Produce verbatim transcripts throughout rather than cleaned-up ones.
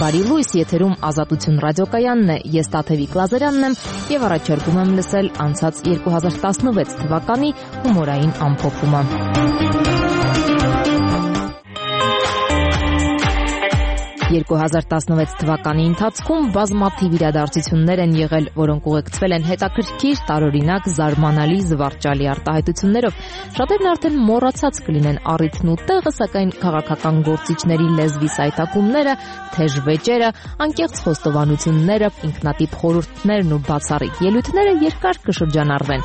Բարի լույս, եթերում Ազատություն ռադիոկայանն է, ես Տաթևիկ Լազարյանն եմ եւ առաջարկում եմ լսել անցած երկու հազար տասնվեց թվականի հումորային ամփոփումը։ երկու հազար տասնվեց թվականի ընթացքում բազմաթիվ իրադարձություններ են եղել, որոնք ուղեկցվել են հետաքրքիր, տարօրինակ, զարմանալի, զվարճալի արտահայտություններով։ Շատերն արդեն մոռացած կլինեն առիթն ու տեղը, սակայն քաղաքական գործիչների լեզվի սայթակումները, թեժ վեճերը, անկեղծ խոստովանությունները, ինքնատիպ խորհուրդներն ու բացառիկ ելույթները երկար կշրջանառվեն։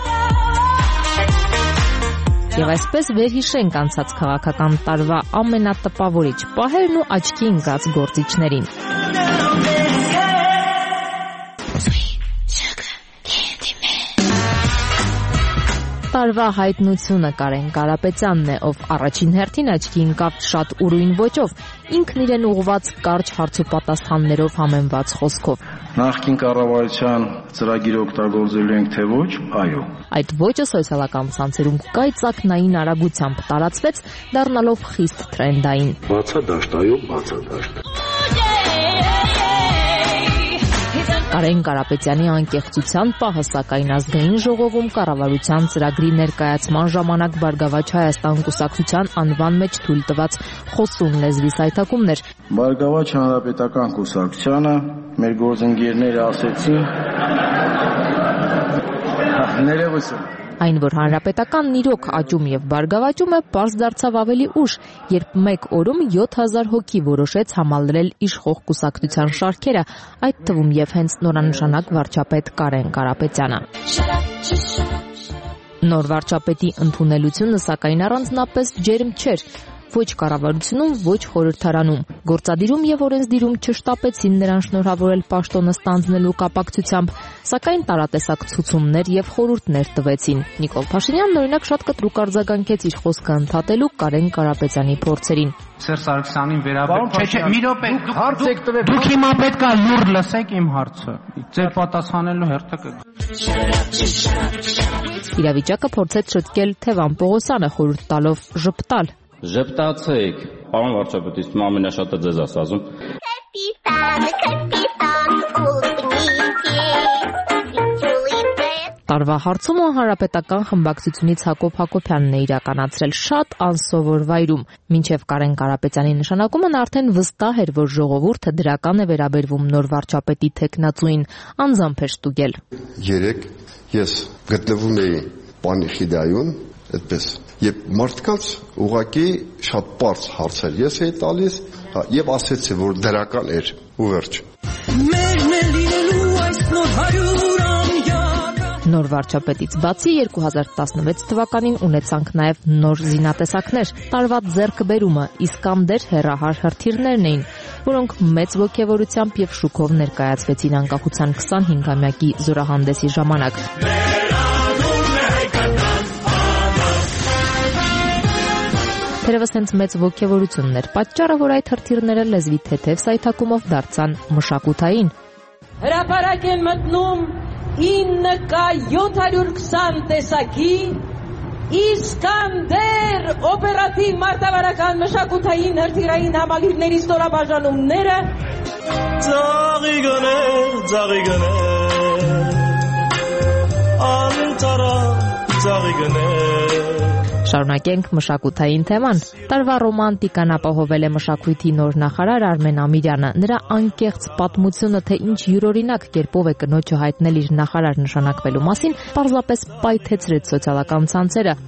Եվ այսպես վերհիշենք անցած քաղաքական տարվա ամենատպավորիչ պահերն ու աչքի ընկած գործիչներին։ Տարվա հայտնությունը Կարեն Կարապետյանն է, ով առաջին հերթին աչքի ընկավ շատ ուրույն ոճով, ինքն իրեն ուղղված կարճ հարցուպատասխաններով համեմված խոսքով։ Նախկին կառավարության ծրագիրը օգտագործելու ենք թե ոչ, այո։ Այդ ոճը սոցիալական ցանցերում կայծակնային արագությամբ տարածվեց, դառնալով խիստ թրենդային։ Բացադաշտ, այո, բացադաշտ։ Կարեն Կարապետյանի անկեղծության պահը, սակայն ազգային ժողովում կառավարության ծրագրի ներկայացման ժամանակ Բարգավաճ Հայաստան կուսակցության անվան մեջ թույլ տված խոսուն լեզվի սայթակումներ։ Բարգավաճ Հանրապետական կուսակցությանը մեր գործընկերները ասեցին ներողություն։ Այն, որ հանրապետականն իրոք աճում եւ բարգավաճում է, պարզ դարձավ ավելի ուշ, երբ մեկ օրում յոթ հազար հոգի որոշեց համալրել իշխող կուսակցության շարքերը, այդ թվում եւ հենց նորանշանակ վարչապետ Կարեն Կարապետյանը։ Նոր վարչապետի ընդունելությունը, սակայն առանձնապես ջերմ չէր։ Ոչ կառավարությունում, ոչ խորհրդարանում։ Գործադիրում եւ օրենսդիրում չշտապեցին նրան շնորհավորել պաշտոնը ստանձնելու կապակցությամբ, սակայն տարատեսակ ցուցումներ եւ խորհուրդներ տվեցին։ Նիկոլ Փաշինյանն օրինակ շատ կտրուկ արձագանքեց իր խոսքը ընդհատելու Կարեն Կարապետյանի փորձերին։ Սերժ Սարգսյանին վերաբերյալ Չէ, չէ, մի րոպե, դուք հիմա պետք է լուր լսեք իմ հարցը։ Ձեր պատասխանելու հերթը կգա։ Իրավիճակը փորձեց շտկել Թևան Պողոսյանը, խորհուրդ տալով ժպտալ։ Ժպտացեք, պարոն վարչապետ, ամենաշատը ձեզ ասում։ Տարվա հարցումը հանրապետական խմբակցությունից Հակոբ Հակոբյանն է իրականացրել շատ անսովոր վայրում։ Մինչև Կարեն Կարապետյանի նշանակումն արդեն վստահ էր, որ ժողովուրդը դրական է վերաբերվում նոր վարչապետի թեկնածուին, անձամբ էր ստուգել։ Երեք ես գտնվում էի Պանիխիդայում, այդպես Եվ մարդկանց ուղղակի շատ պարզ հարցեր ես էի տալիս եւ ասեցի, որ դրական էր ու վերջ։ Նոր վարչապետից բացի երկու հազար տասնվեց թվականին ունեցանք նաեւ նոր զինատեսակներ։ Տարվա ձեռքբերումը Իսկանդեր հեռահար հրթիռներն էին, որոնք մեծ ոգևորությամբ եւ շուկով ներկայացվեցին անկախության քսանհինգամյակի զորահանդեսի ժամանակ։ Թերևս հենց մեծ ոգևորությունն էր պատճառը, որ այդ հրթիռները լեզվի թեթև սայթակումով դարձան մշակութային։ Հրապարակ են մտնում ինը կա յոթ հարյուր քսան տեսակի Իսկանդեր օպերատիվ մարտավարական մշակութային հրթիռային համալիրների ստորաբաժանումները։ Ձաղի գներ, ձաղի գներ, անտարա ձաղի գներ։ Շարունակենք մշակութային թեման։ Տարվա ռոմանտիկան ապահովել է մշակույթի նոր նախարար Արմեն Ամիրյանը։ Նրա անկեղծ պատմությունը, թե ինչ յուրօրինակ կերպով է կնոջը հայտնել իր նախարար նշանակվելու մասին, պարզապես պայթեցրեց սոցիալական ցանցերը։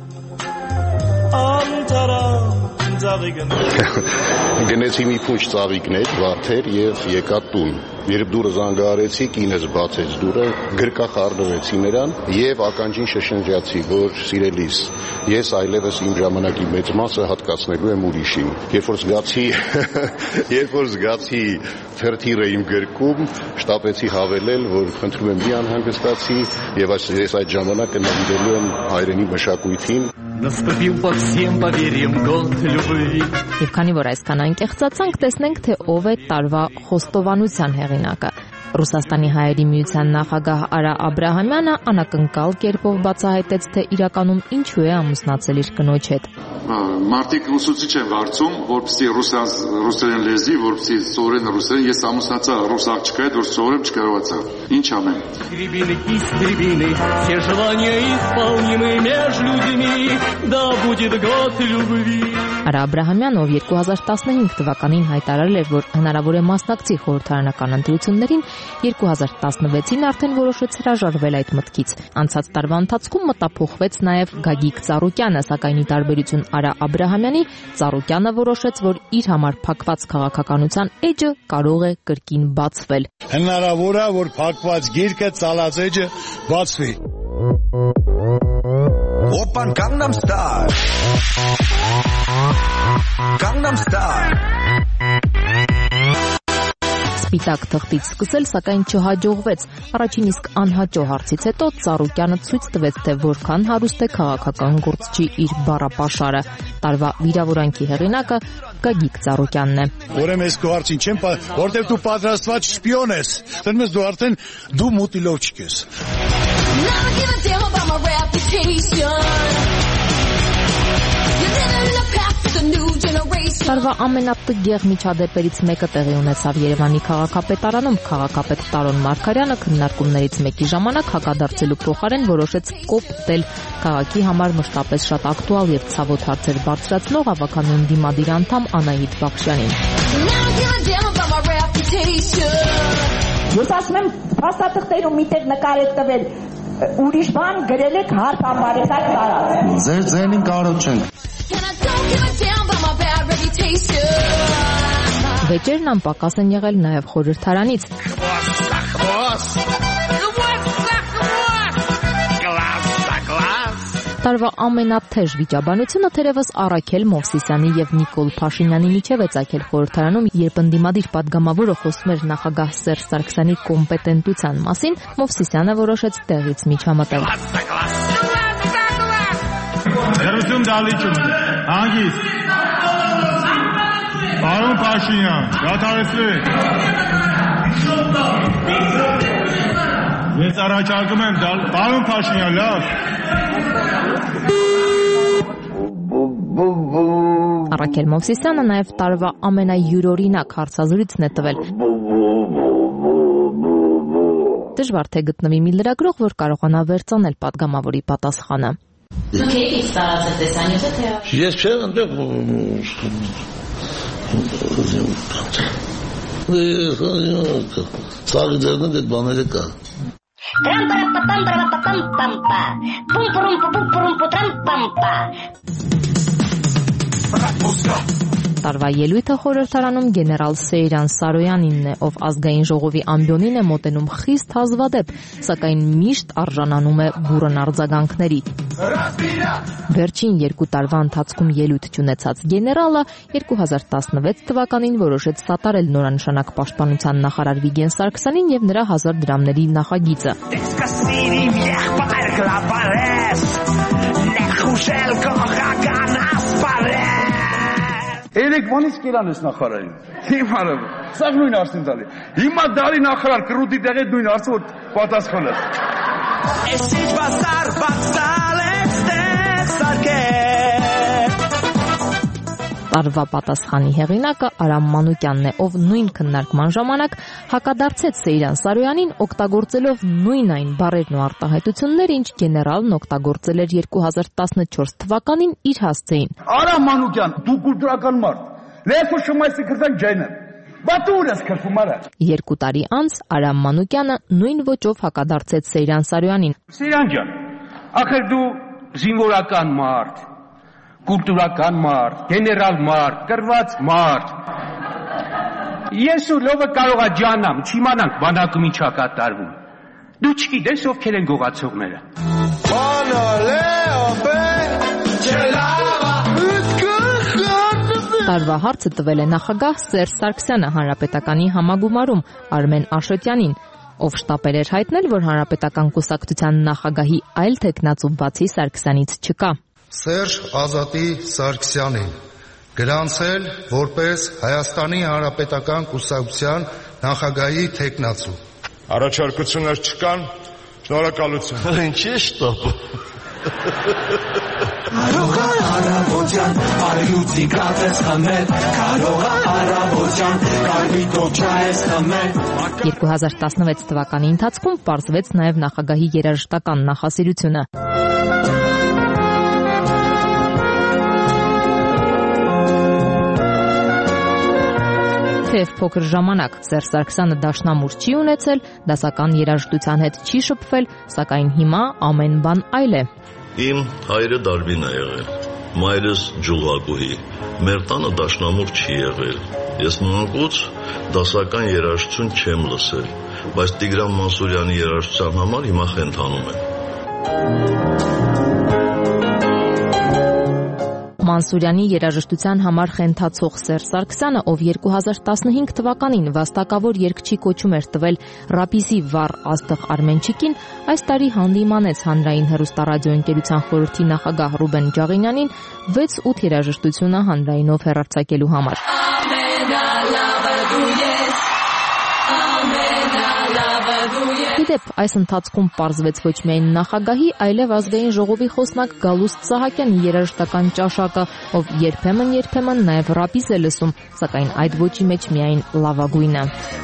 Գնեցի մի փուչ ծաղիկներ, վարդեր եւ եկա տուն։ Երբ դուրը զանգահարեցի, կինս բացեց դուրը, գրկախառնվեցի նրան եւ ականջին շշնջացի, որ սիրելիս, ես այլևս իմ ժամանակի մեծ մասը հատկացնելու եմ ուրիշին։ Երբ որ զգացի, երբ որ զգացի թերթիրը իմ գրկում, շտապեցի հավելել, որ խնդրում եմ մի անհանգստացի եւ ես այդ ժամանակը նվիրելու եմ հայրենի մշակույթին։ Наступил под всем поверьем год любви. Եվ քանի որ այսքան անկեղծացանք, տեսնենք, թե ով է տարվա խոստովանության հեղինակը։ Ռուսաստանի հայերի միության նախագահ Արա Աբրահամյանը անակնկալ կերպով բացահայտեց, թե իրականում ինչու է ամուսնացել իր կնոջ հետ։ Մարդիկ ուսուցիչ են վարձում, որպեսզի ռուսերեն լեզվի, որպեսզի սովորեն ռուսերեն, ես ամուսնացա ռուս աղջկա հետ, որ սովորեմ չկարողացա։ Ինչ անեմ։ Արա Աբրահամյանը, ով երկու հազար տասնհինգ թվականին հայտարարել էր, որ հնարավոր է մասնակցի խորհրդարանական ընտրություններին, երկու հազար տասնվեցին արդեն որոշեց հրաժարվել այդ մտքից։ Անցած տարվա ընթացքում մտափոխվեց նաև Գագիկ Ծառուկյանը, սակայն ի տարբերություն Արա Աբրահամյանի, Ծառուկյանը որոշեց, որ իր համար փակված քաղաքականության էջը կարող է կրկին բացվել։ Հնարավոր է, որ փակված գիրկը ծալած էջը բացվի։ Open Gangnam Style Gangnam Style Սպիտակ թղթից սկսել, սակայն չհաջողվեց։ Առաջին իսկ անհաջո հարցից հետո Ծառուկյանը ցույց տվեց, թե որքան հարուստ է քաղաքական գործչի իր բառապաշարը։ Տարվա վիրավորանքի հեղինակը Գագիկ Ծառուկյանն է։ Ուրեմն ես քո հարցին չեմ, որտեղ դու պատրաստված շպիոն ես։ Դեռ դու արդեն դու մուտիլով չես։ Տարվա ամենատգեղ միջադեպերից մեկը տեղի ունեցավ Երևանի քաղաքապետարանում։ Քաղաքապետ Տարոն Մարգարյանը քննարկումներից մեկի ժամանակ հակադարձելու փոխարեն որոշեց կոպտել քաղաքի համար մշտապես շատ ակտուալ եւ ցավոտ հարցեր բարձրացնող ավականուն դիմադիր անդամ Անահիտ Բախշյանին։ Ես ասում եմ, փաստաթղթերում միտեղ նկարել տվել, ուրիշ բան գրել եք հարթ ամբարեցակ տարած։ Ձեր ձենին կարող չենք։ Վեճերն անպակաս են եղել նաև խորհրդարանից։ Տարվա ամենաթեժ վիճաբանությունը թերևս Առաքել Մովսիսյանի եւ Նիկոլ Փաշինյանի միջև է ծագել խորհրդարանում, երբ ընդդիմադիր падգամավորը խոսում էր նախագահ Սերժ Սարգսյանի կոմպետենտության մասին, Մովսիսյանը որոշեց տեղից միջամտել։ Հերություն դալիճում հանգիստ Պարոն Փաշինյան, դադարեցրեք։ Ես առաջարկում եմ Պարոն Փաշինյան, լավ։ Առաքել Մովսիսյանը նաև տարվա ամենայուրօրինակ հարցազրույցն է տվել։ Դժվար թե գտնվի մի լրագրող, որ կարողանա վերցնել падգամավորի պատասխանը։ Դուք եք տարածել տեսանյութը, թե Ես չէ, այնտեղ Սաղի ձերնը դետ բաները կա։ Տարվա ելույթը խորհրդարանում գեներալ Սեյրան Սարոյանինն է, ով ազգային ժողովի ամբիոնին է մոտենում խիստ հազվադեպ, սակայն միշտ արժանանում է բուռն արձագանքների։ Վերջին երկու տարվա ընթացքում ելույթ չունեցած գեներալը երկու հազար տասնվեց թվականին որոշեց սատարել նորանշանակ պաշտպանության նախարար Վիգեն Սարգսյանին եւ նրա հազար դրամների նախագիծը։ Երեք բանից կերան ես նախարարին։ Հիմա սա նույն հարցին տալի։ Հիմա դարի նախարար կրուտի տեղի նույն հարցը որ պատասխանը։ Էսիջ բասար բացալեց տեսարկե։ Տարվա պատասխանի հեղինակը Արամ Մանուկյանն է, ով նույն քննարկման ժամանակ հակադարձեց Սեյրան Սարոյանին, օգտագործելով նույն այն բառերն ու արտահայտությունները, ինչ գեներալն օգտագործել էր երկու հազար տասնչորս թվականին իր հասցեին։ Արամ Մանուկյան, դու կուլտուրական մարդ։ Լեփո շմայսի գրտան ջայնը։ Բատուրս քրվում արա։ Երկու տարի անց Արամ Մանուկյանը նույն ոճով հակադարձեց Սեյրան Սարոյանին։ Սեյրան ջան, ախր դու զինվորական մարդ, կուլտուրական մարդ, գեներալ մարդ, կրված մարդ։ Ես ու լովը կարող է ջանամ, չիմանանք բանակում ինչ ա կատարվում։ Դու չգիտես ովքեր են գողացողները։ Տարվա հարցը տվել է նախագահ Սերժ Սարգսյանը հանրապետականի համագումարում Արմեն Աշոտյանին, ով շտապել էր հայտնել, որ հանրապետական կուսակցության նախագահի այլ թեկնածու բացի Սարգսյանից չկա։ Սերժ Ազատի Սարգսյանին գրանցել որպես Հայաստանի Հանրապետական կուսակցության նախագահի թեկնածու։ Առաջարկություններ չկան, շնորհակալություն։ Ինչի՞ է շտապը։ Կարող է առավոտյան արյուծի կատես խմել, կարող է առավոտյան կարմիր կոճա ես խմել։ երկու հազար տասնվեց թվականի ընթացքում պարզվեց նաև նախագահի երաժշտական նախասիրությունը։ Թեև փոքր ժամանակ Սերժ Սարգսյանը դաշնամուր չի ունեցել, դասական երաժշտության հետ չի շփվել, սակայն հիմա ամեն բան այլ է։ Իմ հայրը Դարբին է եղել, մայրս ջուղակուհի, մեր տանը դաշնամուր չի եղել։ Ես մանկուց դասական երաժշտություն չեմ լսել, բայց Տիգրան Մանսուրյանի երաժշտության համար հիմա խենթանում եմ։ Մանսուրյանի երաժշտության համար խենթացող Սերժ Սարգսյանը, ով երկու հազար տասնհինգ թվականին վաստակավոր երգչի կոչում էր տվել Ռաբիսի վառ Աստղ Արմենչիկին, այս տարի հանդիմանեց հանրային հեռուստառադիոընկերության խորհրդի նախագահ Ռուբեն Ջաղինյանին վեց-ութ երաժշտությունը հանրայինով հեռարձակելու համար։ Իդեպ, այս ընթացքում պարզվեց ոչ միայն նախագահի, այլև ազգային ժողովի խոսնակ Գալուստ Սահակյանի երաժշտական ճաշակը, ով երբեմն-երբեմն նաև ռապիս է լսում, սակայն այդ ոճի մեջ միայն լավագույնը։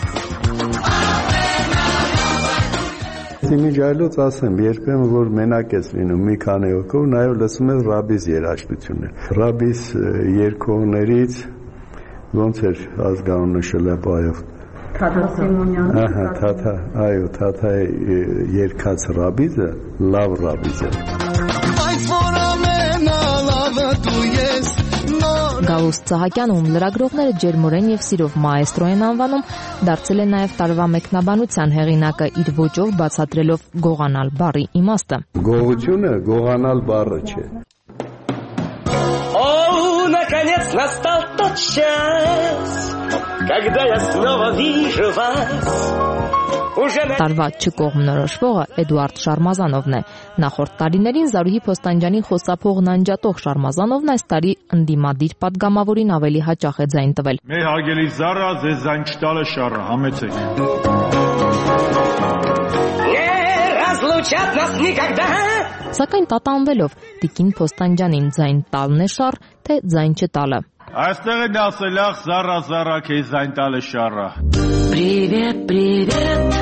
Իմիջ այլոց ասեմ, երբեմն որ մենակ ես լինում մի քանի հոգով, նաև լսում ես ռաբիս երաժշտություններ։ Ռաբիս երգողներից ոնց էր ազգանունը շլապայով։ Թաթա Սիմոնյանը։ Ահա, Թաթա, այո, Թաթայի երգած ռաբիզը լավ ռաբիզ է։ Բայց որ ամենալավը դու ես Գալուստ Սահակյանը, ում լրագրողները ջերմորեն եւ սիրով մաեստրո են անվանում, դարձել է նաև տարվա մեկնաբանության հեղինակը, իր ոճով բացատրելով գողանալ բառի իմաստը։ Գողությունը գողանալ բառը չէ։ О, наконец настал тот час, когда я снова вижу вас. Տարվա չկողմնորոշվողը Էդուարդ Շարմազանովն է։ Նախորդ տարիներին Զարուհի Փոստանջանի խոսափողն անջատող Շարմազանովն այս տարի ընդդիմադիր падգամավորին ավելի հաճախ է ձայն տվել։ Մեր հարգելի Զարա, ձեզ ձայն չտալը շառը, համեցեք։ Разлучат нас никогда. Սակայն տատանվելով Տիկին Փոստանջանին ձայն տալն է շառ, թե ձայն չտալը։ Այստեղ են ասել ախ Զարա, Զարա, քեզ ձայն տալը շառը։ Привет, привет.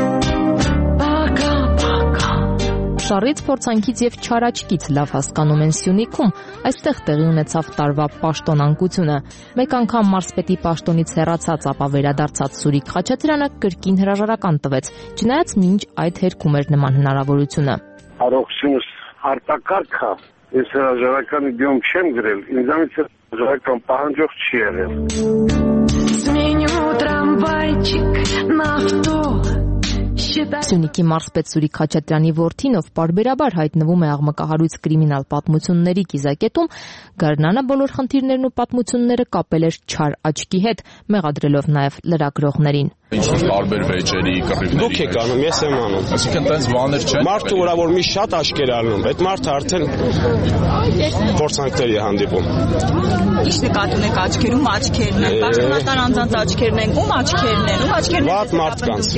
Пока-пока. Շառից, փորձանքից եւ չարաճկից լավ հասկանում են Սյունիքում, այստեղ տեղի ունեցավ տարվա պաշտոնանկությունը։ Մեկ անգամ մարզպետի պաշտոնից հեռացած, ապա վերադարձած Սուրիկ Խաչատրյանը կրկին հրաժարական տվեց, չնայած մինչ այդ հերքում էր նման հնարավորությունը։ Առողջությունս արտակարգ է, ես հրաժարականի դիում չեմ գրել, ինձանից հրաժարական պահանջող չի եղել։ Сменю трамвайчик на авто. Սյունիքի մարզպետ Սուրիկ Խաչատրյանի որդին, ով պարբերաբար հայտնվում է աղմկահարույց կրիմինալ պատմությունների կիզակետում, գարնանը բոլոր խնդիրներն ու պատմությունները կապել էր չար աչքի հետ, մեղադրելով նաև լրագրողներին։ Ինչ-որ տարբեր վեճերի, կռիվների։ Դուք եք անում, ես եմ անում։ Այսինքն տենց բաներ չեն։ Մարդը ուրա որ մի շատ աչքեր անում, այդ մարդը արդեն փորձանքների է հանդիպում։ Ինչ նկատի ունեք աչքերում, աչքերն են, պաշտոնատար անձանց աչքերն են, ում աչքերն են, ում աչքերն են։ Վատ մարդկանց։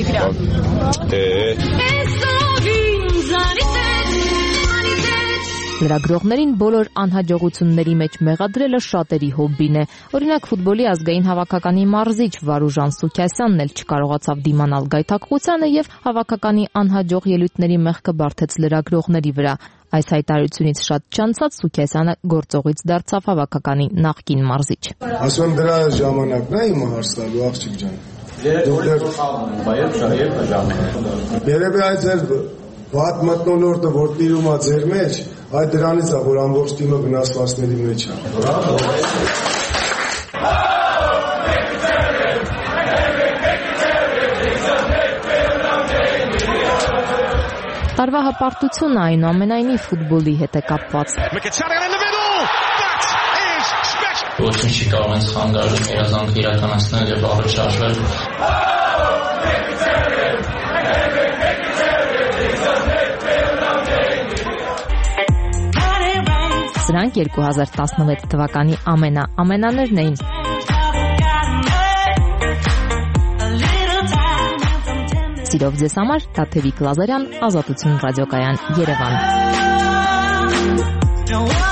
Լրագրողներին բոլոր անհաջողությունների մեջ մեղադրելը շատերի հոբբին է։ Օրինակ ֆուտբոլի ազգային հավաքականի մարզիչ Վարուժան Սուքյասյանն էլ չկարողացավ դիմանալ գայթակղությանը եւ հավաքականի անհաջող ելույթների մեղքը բարթեց լրագրողների վրա։ Այս հայտարարությունից շատ չանցած Սուքյասյանը գործողից դարձավ հավաքականի նախկին մարզիչ։ Ասում դրա ժամանակն է իմ հարցալու աղջիկ ջան։ Երևի այդ ձեր վատ մտնոլորտը, որ տիրում է ձեր մեջ, այդ դրանից է, որ ամբողջ թիմը վնասվածքների մեջ է։ Տարվա հպարտությունը այնուամենայնիվ ֆուտբոլի հետ է կապված։ Ոչինչ չի կարող ինձ խանգարել երազանքը իրականացնել եւ առաջ շարժվել։ Սրանք երկու հազար տասնվեց թվականի ամենա ամենաներն էին։ Սիրով ձեզ համար Թաթևիկ Լազարյան, Ազատություն ռադիոկայան, Երևան։